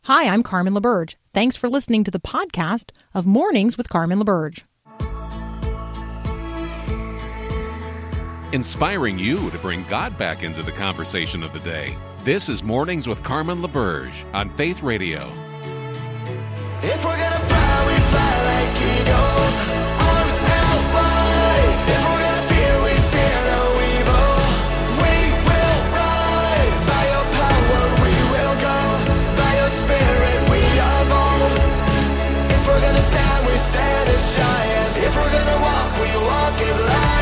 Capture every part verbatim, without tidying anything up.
Hi, I'm Carmen LaBerge. Thanks for listening to the podcast of Mornings with Carmen LaBerge. Inspiring you to bring God back into the conversation of the day. This is Mornings with Carmen LaBerge on Faith Radio. If we're gonna fly, we fly like eagles, arms out wide. If we're gonna fear, we fear no evil. We will rise. By your power we will go. By your spirit we are bold. If we're gonna stand, we stand as giants. If we're gonna walk, we walk as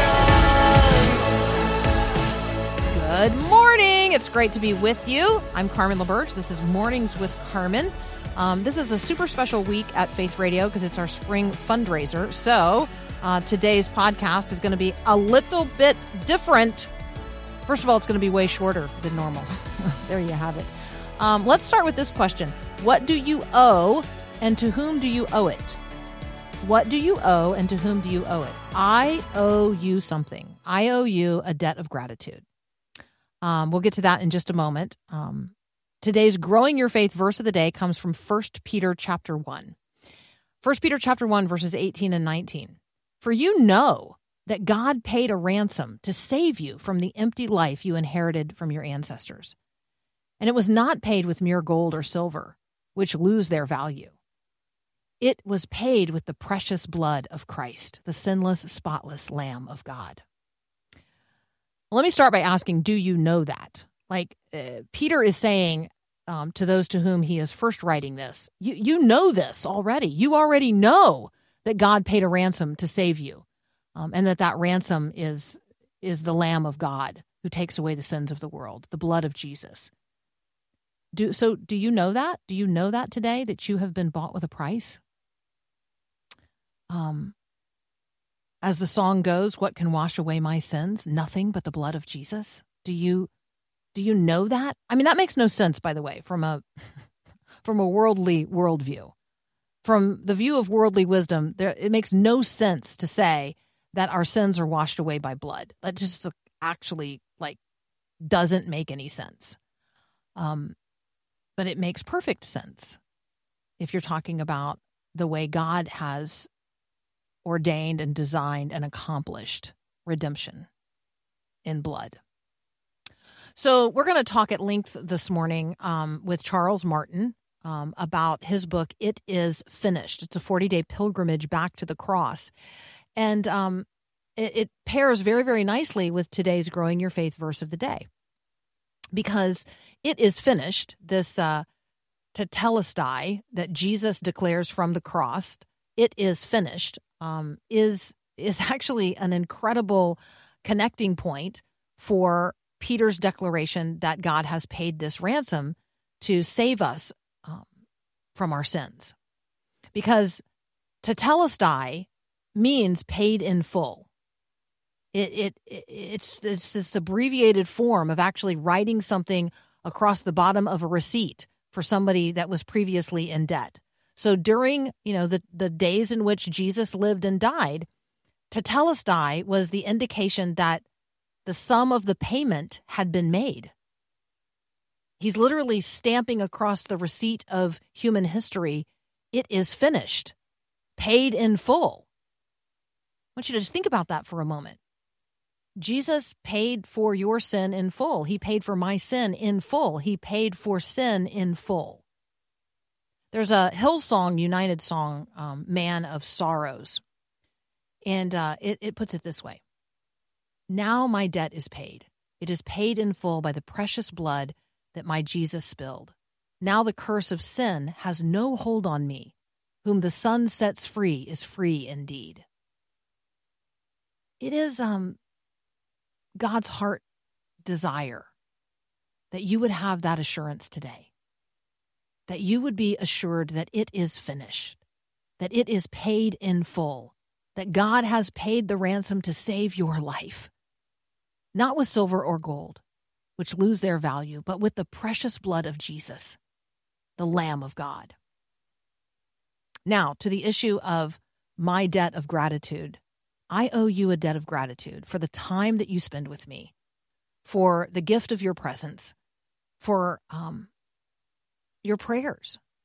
lions. Good morning. It's great to be with you. I'm Carmen LaBerge. This is Mornings with Carmen. Um, this is a super special week at Faith Radio because it's our spring fundraiser. So uh, today's podcast is going to be a little bit different. First of all, it's going to be way shorter than normal. There you have it. Um, let's start with this question. What do you owe and to whom do you owe it? What do you owe and to whom do you owe it? I owe you something. I owe you a debt of gratitude. Um, we'll get to that in just a moment. Um, Today's Growing Your Faith verse of the day comes from First Peter chapter one. First Peter chapter one, verses eighteen and nineteen. For you know that God paid a ransom to save you from the empty life you inherited from your ancestors. And it was not paid with mere gold or silver, which lose their value. It was paid with the precious blood of Christ, the sinless, spotless Lamb of God. Let me start by asking, do you know that? Like uh, Peter is saying um, to those to whom he is first writing this, you, you know this already. You already know that God paid a ransom to save you, um, and that that ransom is is the Lamb of God who takes away the sins of the world, the blood of Jesus. Do so. Do you know that? Do you know that today, that you have been bought with a price? Um, as the song goes, what can wash away my sins? Nothing but the blood of Jesus. Do you? Do you know that? I mean, that makes no sense, by the way, from a from a worldly worldview. From the view of worldly wisdom, there, it makes no sense to say that our sins are washed away by blood. That just actually, like, doesn't make any sense. Um, but it makes perfect sense if you're talking about the way God has ordained and designed and accomplished redemption in blood. So we're going to talk at length this morning um, with Charles Martin um, about his book, It Is Finished. It's a forty-day pilgrimage back to the cross. And um, it, it pairs very, very nicely with today's Growing Your Faith verse of the day. Because it is finished, this uh, tetelestai that Jesus declares from the cross, it is finished, um, is, is actually an incredible connecting point for Peter's declaration that God has paid this ransom to save us um, from our sins. Because tetelestai means paid in full. It, it, it it's, it's this abbreviated form of actually writing something across the bottom of a receipt for somebody that was previously in debt. So during, you know, the, the days in which Jesus lived and died, tetelestai was the indication that the sum of the payment had been made. He's literally stamping across the receipt of human history, it is finished, paid in full. I want you to just think about that for a moment. Jesus paid for your sin in full. He paid for my sin in full. He paid for sin in full. There's a Hillsong United song, um, Man of Sorrows, and uh, it, it puts it this way. Now my debt is paid. It is paid in full by the precious blood that my Jesus spilled. Now the curse of sin has no hold on me. Whom the Son sets free is free indeed. It is um, God's heart desire that you would have that assurance today, that you would be assured that it is finished, that it is paid in full, that God has paid the ransom to save your life. Not with silver or gold, which lose their value, but with the precious blood of Jesus, the Lamb of God. Now, to the issue of my debt of gratitude. I owe you a debt of gratitude for the time that you spend with me, for the gift of your presence, for um, your prayers,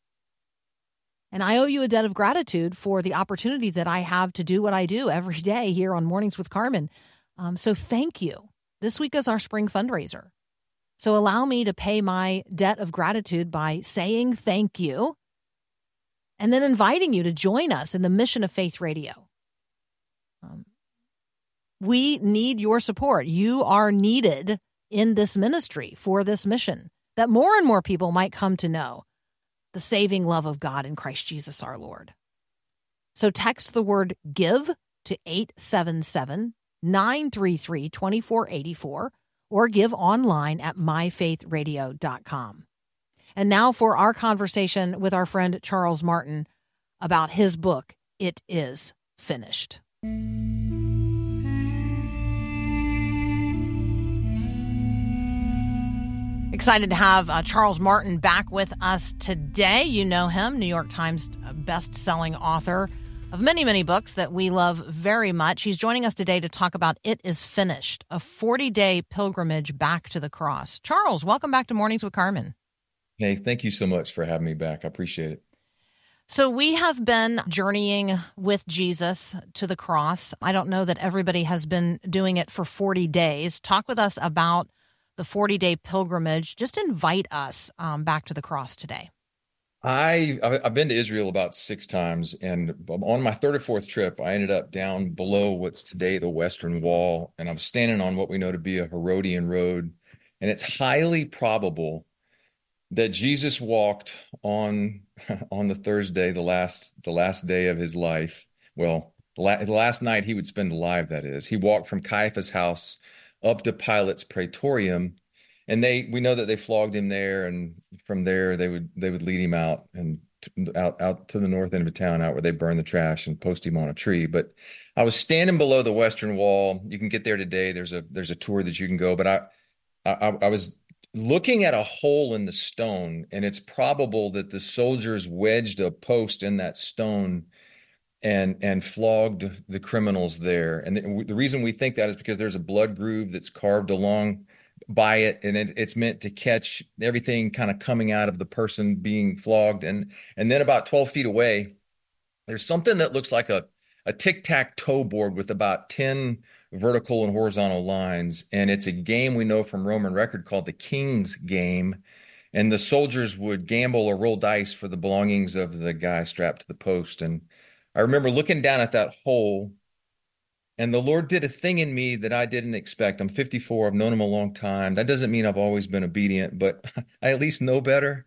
And I owe you a debt of gratitude for the opportunity that I have to do what I do every day here on Mornings with Carmen. Um, so thank you. This week is our spring fundraiser. So allow me to pay my debt of gratitude by saying thank you and then inviting you to join us in the mission of Faith Radio. Um, we need your support. You are needed in this ministry for this mission, that more and more people might come to know the saving love of God in Christ Jesus our Lord. So text the word GIVE to eight seven seven, nine three three, two four eight four or give online at my faith radio dot com. And now for our conversation with our friend Charles Martin about his book, It Is Finished. Excited to have uh, Charles Martin back with us today. You know him, New York Times best-selling author of many, many books that we love very much. He's joining us today to talk about It Is Finished, a forty-day pilgrimage back to the cross. Charles, welcome back to Mornings with Carmen. Hey, thank you so much for having me back. I appreciate it. So we have been journeying with Jesus to the cross. I don't know that everybody has been doing it for forty days. Talk with us about the forty-day pilgrimage. Just invite us um, back to the cross today. I, I've been to Israel about six times, and on my third or fourth trip, I ended up down below what's today the Western Wall, and I'm standing on what we know to be a Herodian road, and it's highly probable that Jesus walked on on the Thursday, the last the last day of his life. Well, the, la- the last night he would spend alive, that is. He walked from Caiaphas' house up to Pilate's praetorium, and they we know that they flogged him there, and from there they would they would lead him out and t- out out to the north end of town, out where they burn the trash and post him on a tree. But I was standing below the Western Wall. You can get there today. There's a there's a tour that you can go. But I I, I was looking at a hole in the stone, and it's probable that the soldiers wedged a post in that stone and and flogged the criminals there. And the, the reason we think that is because there's a blood groove that's carved along by it, and it, it's meant to catch everything kind of coming out of the person being flogged. And and then about twelve feet away, there's something that looks like a, a tic-tac-toe board with about ten vertical and horizontal lines. And it's a game we know from Roman record called the King's Game. And the soldiers would gamble or roll dice for the belongings of the guy strapped to the post. And I remember looking down at that hole, and the Lord did a thing in me that I didn't expect. I'm fifty-four. I've known him a long time. That doesn't mean I've always been obedient, but I at least know better.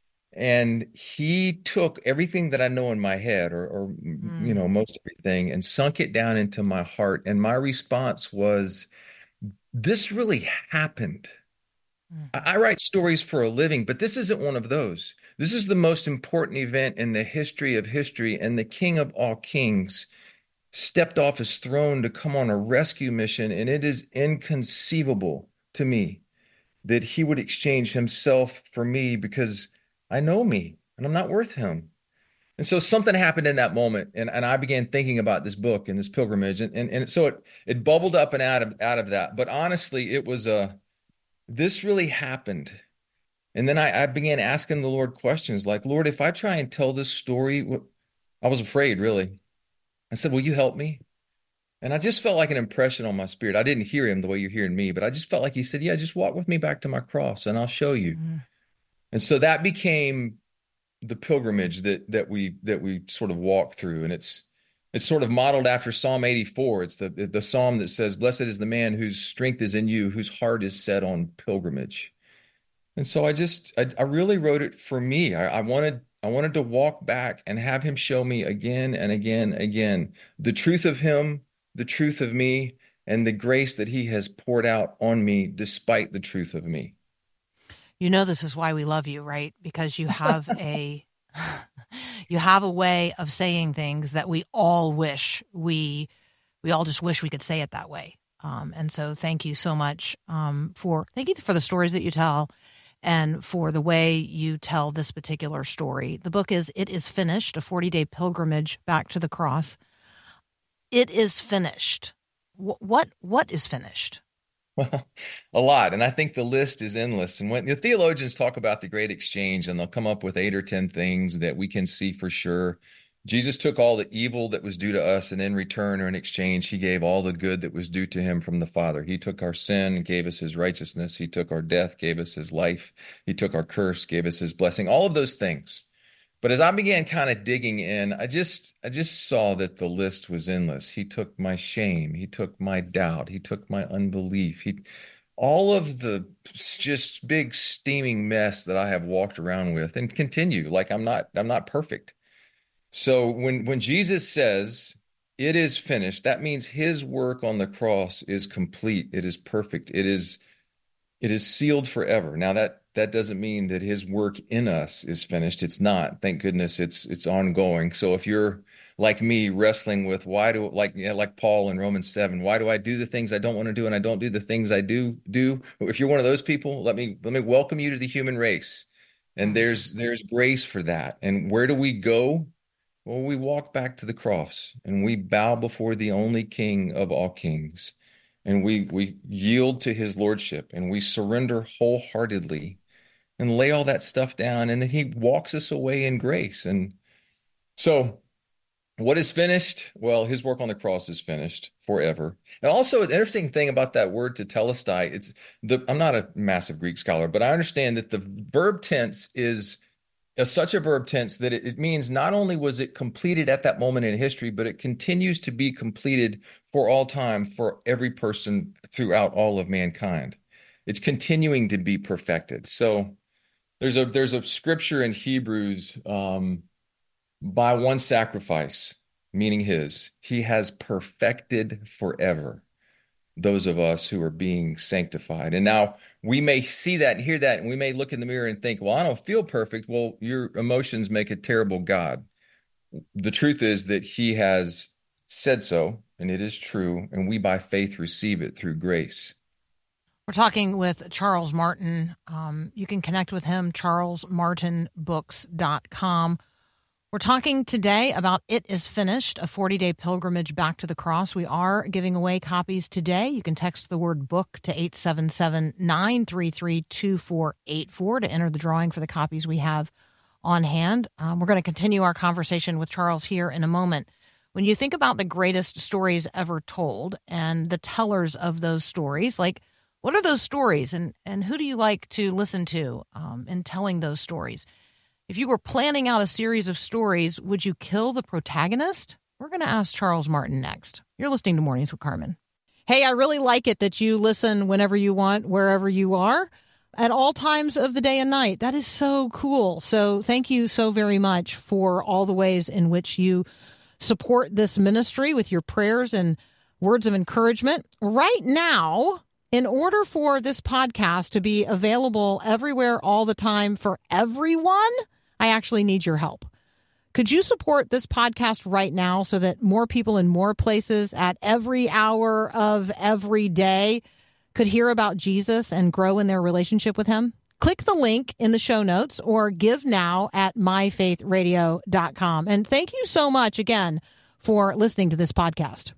And he took everything that I know in my head, or, or mm. you know, most everything, and sunk it down into my heart. And my response was, this really happened. Mm. I, I write stories for a living, but this isn't one of those. This is the most important event in the history of history, and the King of all kings stepped off his throne to come on a rescue mission, and it is inconceivable to me that he would exchange himself for me, because I know me, and I'm not worth him. And so something happened in that moment, and, and I began thinking about this book and this pilgrimage, and, and, and so it it bubbled up and out of out of that. But honestly, it was a, this really happened. And then I, I began asking the Lord questions like, Lord, if I try and tell this story, what, I was afraid, really. I said, will you help me? And I just felt like an impression on my spirit. I didn't hear him the way you're hearing me, but I just felt like he said, yeah, just walk with me back to my cross and I'll show you. Mm-hmm. And so that became the pilgrimage that that we that we sort of walk through. And it's it's sort of modeled after Psalm eighty-four. It's the the psalm that says, blessed is the man whose strength is in you, whose heart is set on pilgrimage. And so I just I, I really wrote it for me. I, I wanted I wanted to walk back and have him show me again and again, again, the truth of him, the truth of me, and the grace that he has poured out on me despite the truth of me. You know, this is why we love you, right? Because you have a you have a way of saying things that we all wish we we all just wish we could say it that way. Um, and so thank you so much um, for thank you for the stories that you tell and for the way you tell this particular story. The book is It Is Finished, a forty-day pilgrimage back to the cross. It is finished. W- what what is finished? Well, a lot. And I think the list is endless. And when the theologians talk about the great exchange, and they'll come up with eight or ten things that we can see for sure. Jesus took all the evil that was due to us, and in return or in exchange, he gave all the good that was due to him from the Father. He took our sin and gave us his righteousness. He took our death, gave us his life. He took our curse, gave us his blessing, all of those things. But as I began kind of digging in, I just I just saw that the list was endless. He took my shame, he took my doubt, he took my unbelief. He all of the just big steaming mess that I have walked around with and continue. Like I'm not I'm not perfect. So when when Jesus says it is finished, that means his work on the cross is complete. It is perfect. It is it is sealed forever. Now that that doesn't mean that his work in us is finished. It's not. Thank goodness it's it's ongoing. So if you're like me wrestling with why do like yeah, like Paul in Romans seven, why do I do the things I don't want to do and I don't do the things I do do? If you're one of those people, let me let me welcome you to the human race. And there's there's grace for that. And where do we go? Well, we walk back to the cross and we bow before the only King of all kings. And we we yield to his lordship and we surrender wholeheartedly and lay all that stuff down. And then he walks us away in grace. And so what is finished? Well, his work on the cross is finished forever. And also an interesting thing about that word tetelestai, it's the, I'm not a massive Greek scholar, but I understand that the verb tense is a, such a verb tense that it, it means not only was it completed at that moment in history, but it continues to be completed for all time for every person throughout all of mankind. It's continuing to be perfected. So there's a there's a scripture in Hebrews, um, by one sacrifice, meaning his, he has perfected forever those of us who are being sanctified. And now we may see that and hear that, and we may look in the mirror and think, well, I don't feel perfect. Well, your emotions make a terrible God. The truth is that he has said so, and it is true, and we by faith receive it through grace. We're talking with Charles Martin. Um, you can connect with him, charles martin books dot com. We're talking today about It Is Finished, a forty-day pilgrimage back to the cross. We are giving away copies today. You can text the word book to eight seven seven, nine three three, two four eight four to enter the drawing for the copies we have on hand. Um, we're going to continue our conversation with Charles here in a moment. When you think about the greatest stories ever told and the tellers of those stories, like what are those stories and, and who do you like to listen to um, in telling those stories? If you were planning out a series of stories, would you kill the protagonist? We're going to ask Charles Martin next. You're listening to Mornings with Carmen. Hey, I really like it that you listen whenever you want, wherever you are, at all times of the day and night. That is so cool. So thank you so very much for all the ways in which you support this ministry with your prayers and words of encouragement. Right now, in order for this podcast to be available everywhere all the time for everyone, I actually need your help. Could you support this podcast right now so that more people in more places at every hour of every day could hear about Jesus and grow in their relationship with him? Click the link in the show notes or give now at my faith radio dot com. And thank you so much again for listening to this podcast.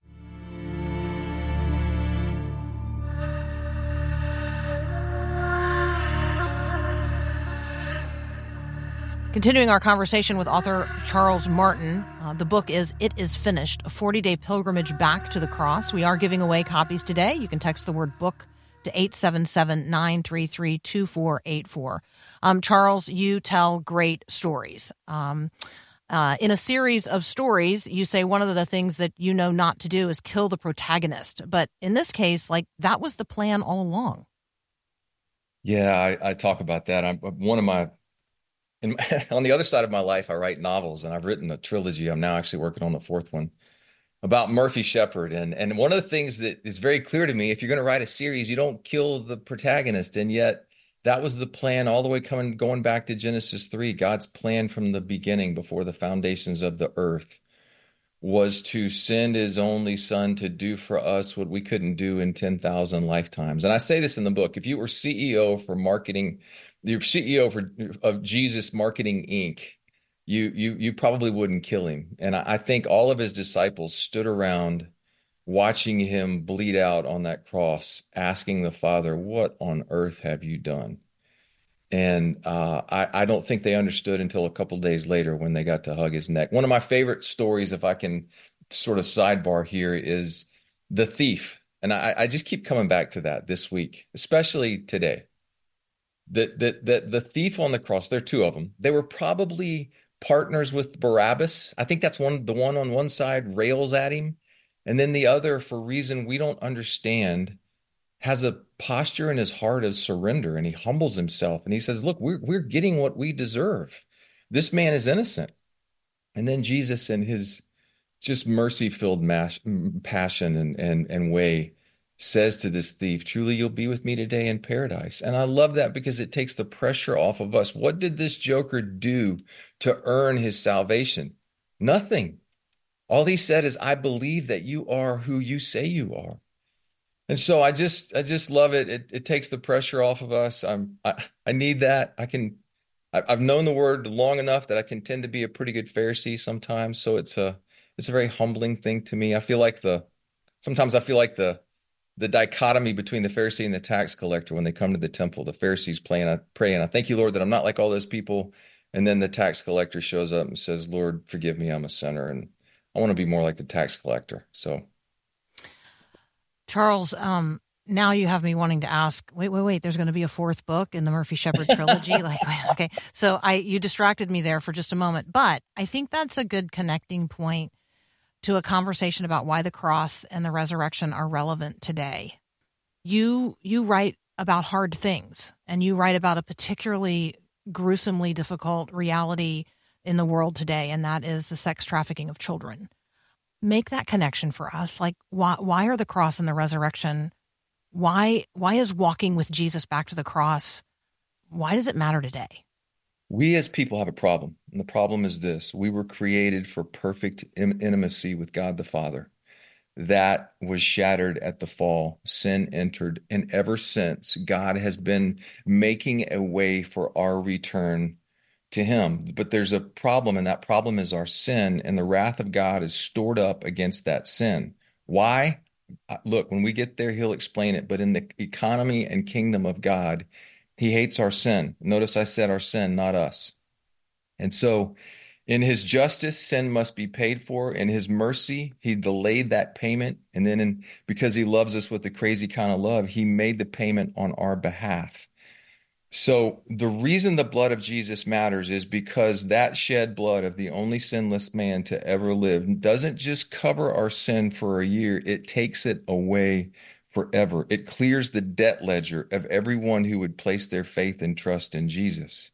Continuing our conversation with author Charles Martin, uh, the book is It Is Finished, a forty-day pilgrimage back to the cross. We are giving away copies today. You can text the word book to eight seven seven, nine three three, two four eight four. Um, Charles, you tell great stories. Um, uh, in a series of stories, you say one of the things that you know not to do is kill the protagonist. But in this case, like that was the plan all along. Yeah, I, I talk about that. I'm one of my And on the other side of my life, I write novels, and I've written a trilogy. I'm now actually working on the fourth one about Murphy Shepard. And, and one of the things that is very clear to me, if you're going to write a series, you don't kill the protagonist. And yet that was the plan all the way coming, going back to Genesis three. God's plan from the beginning, before the foundations of the earth, was to send his only son to do for us what we couldn't do in ten thousand lifetimes. And I say this in the book. If you were C E O for marketing, you're C E O for, of Jesus Marketing Incorporated, you you you probably wouldn't kill him. And I, I think all of his disciples stood around watching him bleed out on that cross, asking the Father, what on earth have you done? And uh, I, I don't think they understood until a couple days later when they got to hug his neck. One of my favorite stories, if I can sort of sidebar here, is the thief. And I, I just keep coming back to that this week, especially today. The, the, the, the thief on the cross, there are two of them. They were probably partners with Barabbas. I think that's one, the one on one side rails at him. And then the other, for reason we don't understand, has a posture in his heart of surrender, and he humbles himself and he says, look, we're, we're getting what we deserve. This man is innocent. And then Jesus, in his just mercy-filled mass, passion and, and, and way, says to this thief, truly you'll be with me today in paradise. And I love that because it takes the pressure off of us. What did this joker do to earn his salvation? Nothing. All he said is, I believe that you are who you say you are. And so I just, I just love it. It, it takes the pressure off of us. I'm, I, I need that. I can, I, I've known the word long enough that I can tend to be a pretty good Pharisee sometimes. So it's a, it's a very humbling thing to me. I feel like the, sometimes I feel like the, the dichotomy between the Pharisee and the tax collector when they come to the temple. The Pharisee's praying, I pray, and I thank you, Lord, that I'm not like all those people. And then the tax collector shows up and says, Lord, forgive me, I'm a sinner. And I want to be more like the tax collector. So, Charles, um, now you have me wanting to ask, wait, wait, wait, there's going to be a fourth book in the Murphy Shepherd trilogy? Like, okay. So I, you distracted me there for just a moment, but I think that's a good connecting point to a conversation about why the cross and the resurrection are relevant today. You, you write about hard things, and you write about a particularly gruesomely difficult reality in the world today, and that is the sex trafficking of children. Make that connection for us. Like, why, why are the cross and the resurrection, why, why is walking with Jesus back to the cross, why does it matter today? We as people have a problem. And the problem is this: we were created for perfect in- intimacy with God the Father. That was shattered at the fall. Sin entered. And ever since, God has been making a way for our return to him. But there's a problem, and that problem is our sin, and the wrath of God is stored up against that sin. Why? Look, when we get there, he'll explain it. But in the economy and kingdom of God, he hates our sin. Notice I said our sin, not us. And so in his justice, sin must be paid for. In his mercy, he delayed that payment. And then in, because he loves us with a crazy kind of love, he made the payment on our behalf. So the reason the blood of Jesus matters is because that shed blood of the only sinless man to ever live doesn't just cover our sin for a year, it takes it away forever. It clears the debt ledger of everyone who would place their faith and trust in Jesus.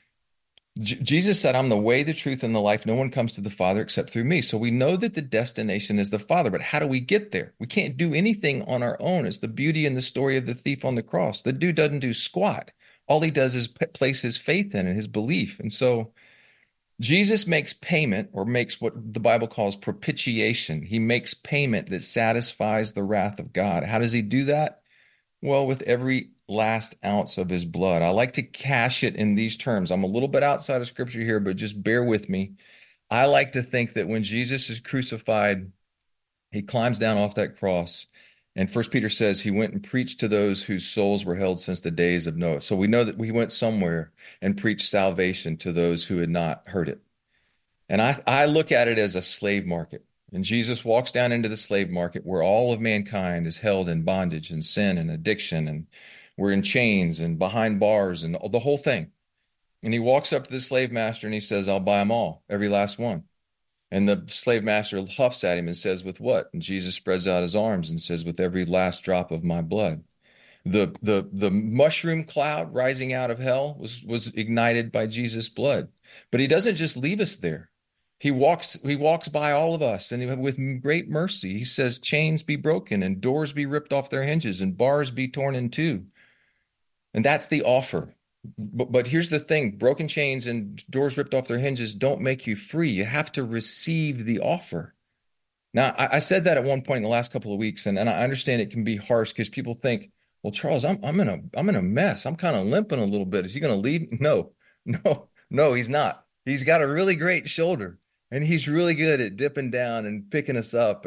J- Jesus said, I'm the way, the truth, and the life. No one comes to the Father except through me. So we know that the destination is the Father, but how do we get there? We can't do anything on our own. It's the beauty in the story of the thief on the cross. The dude doesn't do squat. All he does is p- place his faith in and his belief. And so Jesus makes payment, or makes what the Bible calls propitiation. He makes payment that satisfies the wrath of God. How does he do that? Well, with every last ounce of his blood. I like to cash it in these terms. I'm a little bit outside of scripture here, but just bear with me. I like to think that when Jesus is crucified, he climbs down off that cross, and First Peter says he went and preached to those whose souls were held since the days of Noah. So we know that he went somewhere and preached salvation to those who had not heard it. And I, I look at it as a slave market. And Jesus walks down into the slave market where all of mankind is held in bondage and sin and addiction, and we're in chains and behind bars and the whole thing. And he walks up to the slave master and he says, I'll buy them all, every last one. And the slave master huffs at him and says, with what? And Jesus spreads out his arms and says, with every last drop of my blood. The, the, the mushroom cloud rising out of hell was, was ignited by Jesus' blood. But he doesn't just leave us there. He walks, he walks by all of us, and with great mercy, he says, chains be broken and doors be ripped off their hinges and bars be torn in two. And that's the offer. But, but here's the thing: broken chains and doors ripped off their hinges don't make you free. You have to receive the offer. Now, I, I said that at one point in the last couple of weeks, and, and I understand it can be harsh because people think, well, Charles, I'm, I'm in a, I'm in a mess. I'm kind of limping a little bit. Is he going to lead? No, no, no, he's not. He's got a really great shoulder, and he's really good at dipping down and picking us up. And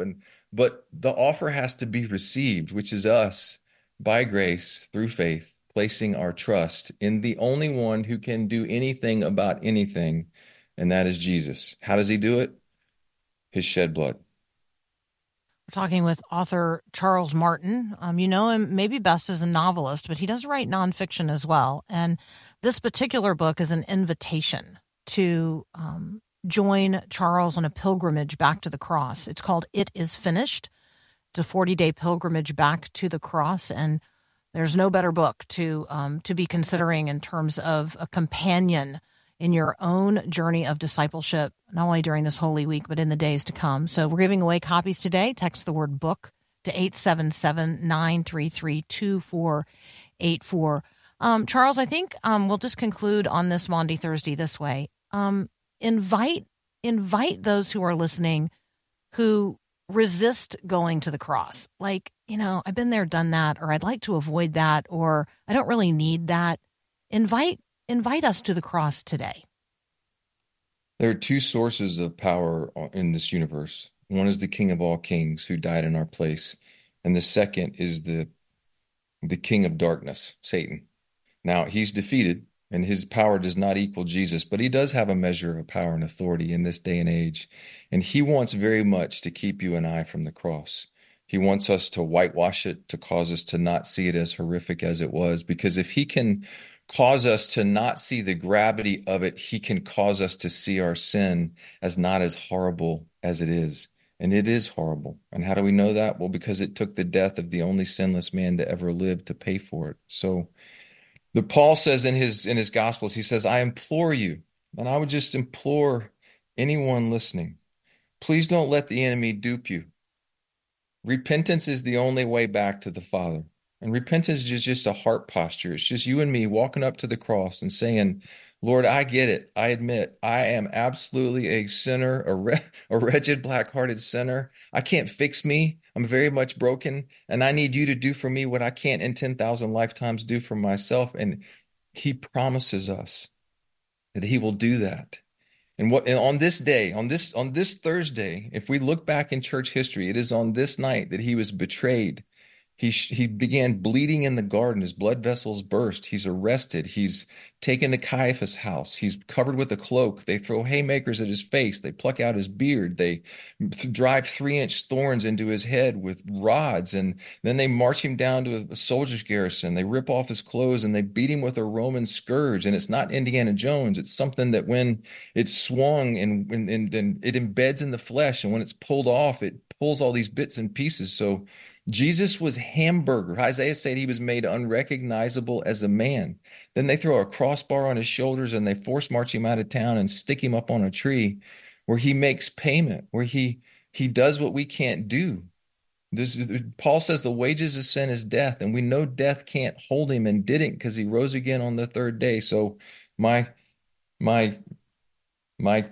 but the offer has to be received, which is us by grace through faith, placing our trust in the only one who can do anything about anything, and that is Jesus. How does he do it? His shed blood. We're talking with author Charles Martin. Um, you know him maybe best as a novelist, but he does write nonfiction as well. And this particular book is an invitation to um, join Charles on a pilgrimage back to the cross. It's called It Is Finished. It's a forty-day pilgrimage back to the cross, and there's no better book to um, to be considering in terms of a companion in your own journey of discipleship, not only during this Holy Week, but in the days to come. So we're giving away copies today. Text the word book to eight seven seven, nine three three, two four eight four. Um, Charles, I think um, we'll just conclude on this Maundy Thursday this way. Um, invite invite those who are listening who resist going to the cross. Like, you know, I've been there, done that, or I'd like to avoid that, or I don't really need that. Invite invite us to the cross today. There are two sources of power in this universe. One is the King of all kings who died in our place, and the second is the the king of darkness, Satan. Now, he's defeated, and his power does not equal Jesus, but he does have a measure of power and authority in this day and age, and he wants very much to keep you and I from the cross. He wants us to whitewash it, to cause us to not see it as horrific as it was, because if he can cause us to not see the gravity of it, he can cause us to see our sin as not as horrible as it is. And it is horrible. And how do we know that? Well, because it took the death of the only sinless man to ever live to pay for it. So the Paul says in his in his Gospels, he says, I implore you, and I would just implore anyone listening, please don't let the enemy dupe you. Repentance is the only way back to the Father. And repentance is just a heart posture. It's just you and me walking up to the cross and saying, Lord, I get it. I admit I am absolutely a sinner, a, re- a wretched, black-hearted sinner. I can't fix me. I'm very much broken, and I need you to do for me what I can't in ten thousand lifetimes do for myself. And he promises us that he will do that. And what and on this day, on this on this Thursday, if we look back in church history, it is on this night that he was betrayed. He he began bleeding in the garden. His blood vessels burst. He's arrested. He's taken to Caiaphas' house. He's covered with a cloak. They throw haymakers at his face. They pluck out his beard. They th- drive three-inch thorns into his head with rods. And then they march him down to a soldier's garrison. They rip off his clothes and they beat him with a Roman scourge. And it's not Indiana Jones. It's something that when it's swung and, and, and, and it embeds in the flesh, and when it's pulled off, it pulls all these bits and pieces. So Jesus was hamburger. Isaiah said he was made unrecognizable as a man. Then they throw a crossbar on his shoulders and they force march him out of town and stick him up on a tree where he makes payment, where he he does what we can't do. This, Paul says the wages of sin is death, and we know death can't hold him and didn't because he rose again on the third day. So my my my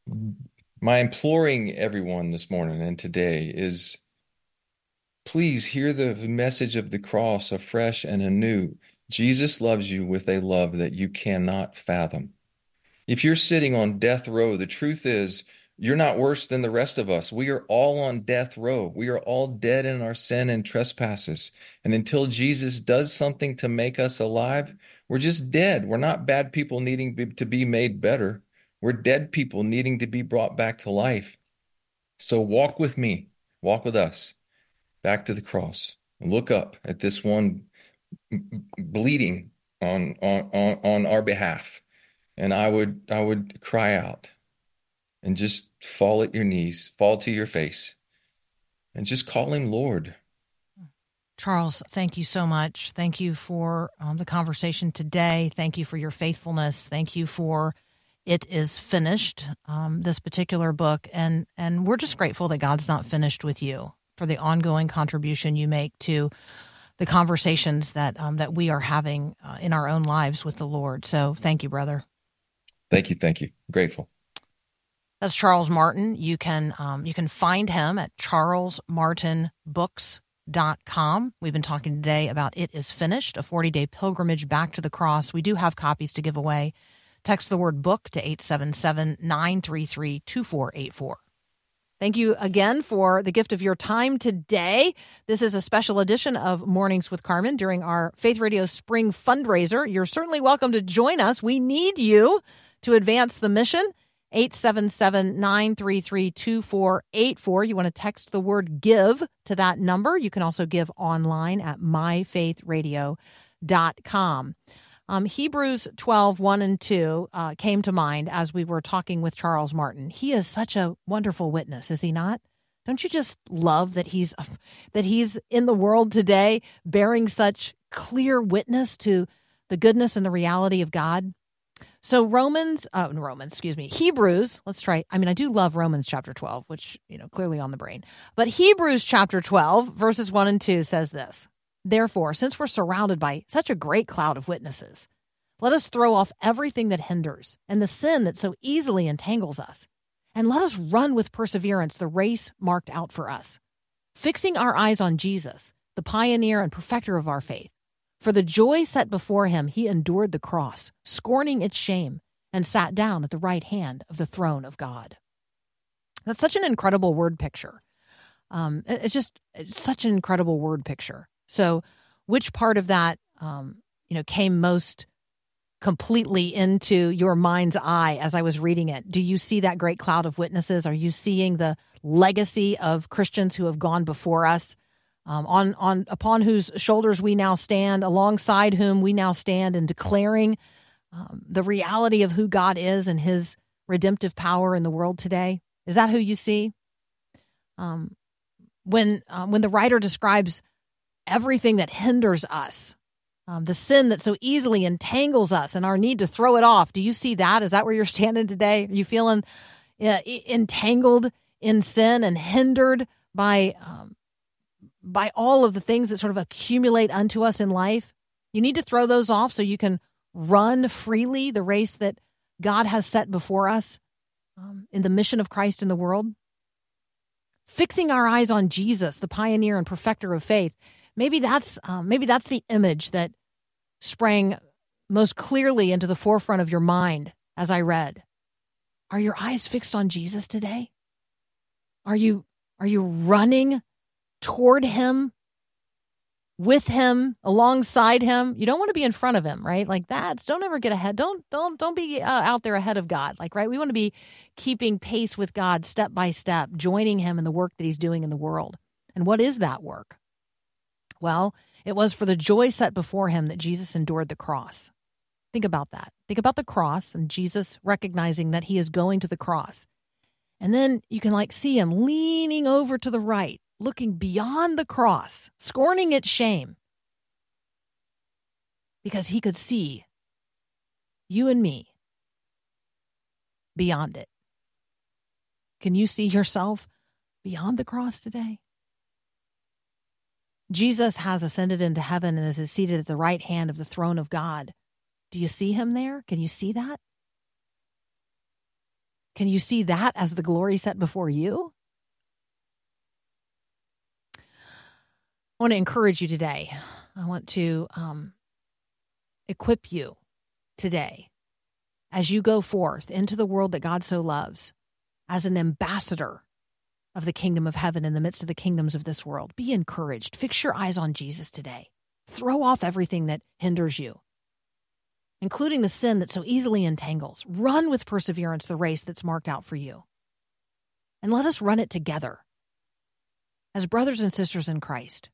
my imploring everyone this morning and today is, please hear the message of the cross afresh and anew. Jesus loves you with a love that you cannot fathom. If you're sitting on death row, the truth is you're not worse than the rest of us. We are all on death row. We are all dead in our sin and trespasses. And until Jesus does something to make us alive, we're just dead. We're not bad people needing to be made better. We're dead people needing to be brought back to life. So walk with me. Walk with us back to the cross and look up at this one bleeding on, on, on, on our behalf. And I would, I would cry out and just fall at your knees, fall to your face, and just call him Lord. Charles, thank you so much. Thank you for um, the conversation today. Thank you for your faithfulness. Thank you for It Is Finished, um, this particular book. And, and we're just grateful that God's not finished with you, for the ongoing contribution you make to the conversations that um, that we are having uh, in our own lives with the Lord. So thank you, brother. Thank you. Thank you. Grateful. That's Charles Martin. You can um, you can find him at charles martin books dot com. We've been talking today about It Is Finished, a forty-day pilgrimage back to the cross. We do have copies to give away. Text the word book to eight seven seven, nine three three, two four eight four. Thank you again for the gift of your time today. This is a special edition of Mornings with Carmen during our Faith Radio Spring fundraiser. You're certainly welcome to join us. We need you to advance the mission. eight seven seven, nine three three, two four eight four. You want to text the word give to that number. You can also give online at my faith radio dot com. Um, Hebrews twelve, one and two uh, came to mind as we were talking with Charles Martin. He is such a wonderful witness, is he not? Don't you just love that he's that he's in the world today bearing such clear witness to the goodness and the reality of God? So Romans, uh, Romans, excuse me, Hebrews, let's try. I mean, I do love Romans chapter twelve, which, you know, clearly on the brain. But Hebrews chapter twelve, verses one and two says this. Therefore, since we're surrounded by such a great cloud of witnesses, let us throw off everything that hinders and the sin that so easily entangles us, and let us run with perseverance the race marked out for us, fixing our eyes on Jesus, the pioneer and perfecter of our faith. For the joy set before him, he endured the cross, scorning its shame, and sat down at the right hand of the throne of God. That's such an incredible word picture. Um, it's just it's such an incredible word picture. So which part of that, um, you know, came most completely into your mind's eye as I was reading it? Do you see that great cloud of witnesses? Are you seeing the legacy of Christians who have gone before us, um, on, on upon whose shoulders we now stand, alongside whom we now stand in declaring um, the reality of who God is and his redemptive power in the world today? Is that who you see? Um, when uh, when the writer describes everything that hinders us, um, the sin that so easily entangles us and our need to throw it off. Do you see that? Is that where you're standing today? Are you feeling uh, entangled in sin and hindered by um, by all of the things that sort of accumulate unto us in life? You need to throw those off so you can run freely the race that God has set before us um, in the mission of Christ in the world. Fixing our eyes on Jesus, the pioneer and perfecter of faith. Maybe that's um, maybe that's the image that sprang most clearly into the forefront of your mind as I read. Are your eyes fixed on Jesus today? Are you are you running toward him, with him, alongside him? You don't want to be in front of him, right? Like that. Don't ever get ahead. Don't don't don't be uh, out there ahead of God. Like, right? We want to be keeping pace with God step by step, joining him in the work that he's doing in the world. And what is that work? Well, it was for the joy set before him that Jesus endured the cross. Think about that. Think about the cross and Jesus recognizing that he is going to the cross. And then you can like see him leaning over to the right, looking beyond the cross, scorning its shame, because he could see you and me beyond it. Can you see yourself beyond the cross today? Jesus has ascended into heaven and is seated at the right hand of the throne of God. Do you see him there? Can you see that? Can you see that as the glory set before you? I want to encourage you today. I want to um, equip you today as you go forth into the world that God so loves as an ambassador of the kingdom of heaven in the midst of the kingdoms of this world. Be encouraged. Fix your eyes on Jesus today. Throw off everything that hinders you, including the sin that so easily entangles. Run with perseverance the race that's marked out for you. And let us run it together as brothers and sisters in Christ.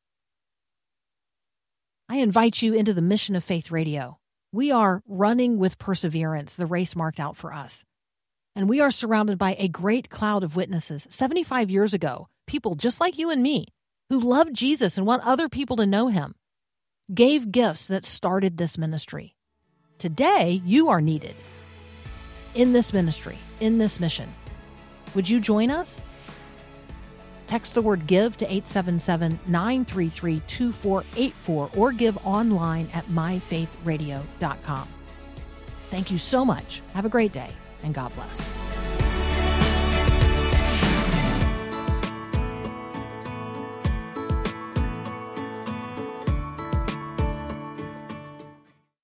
I invite you into the mission of Faith Radio. We are running with perseverance the race marked out for us. And we are surrounded by a great cloud of witnesses. seventy-five years ago, people just like you and me, who loved Jesus and want other people to know him, gave gifts that started this ministry. Today, you are needed in this ministry, in this mission. Would you join us? Text the word GIVE to eight seven seven, nine three three, two four eight four or give online at my faith radio dot com. Thank you so much. Have a great day, and God bless.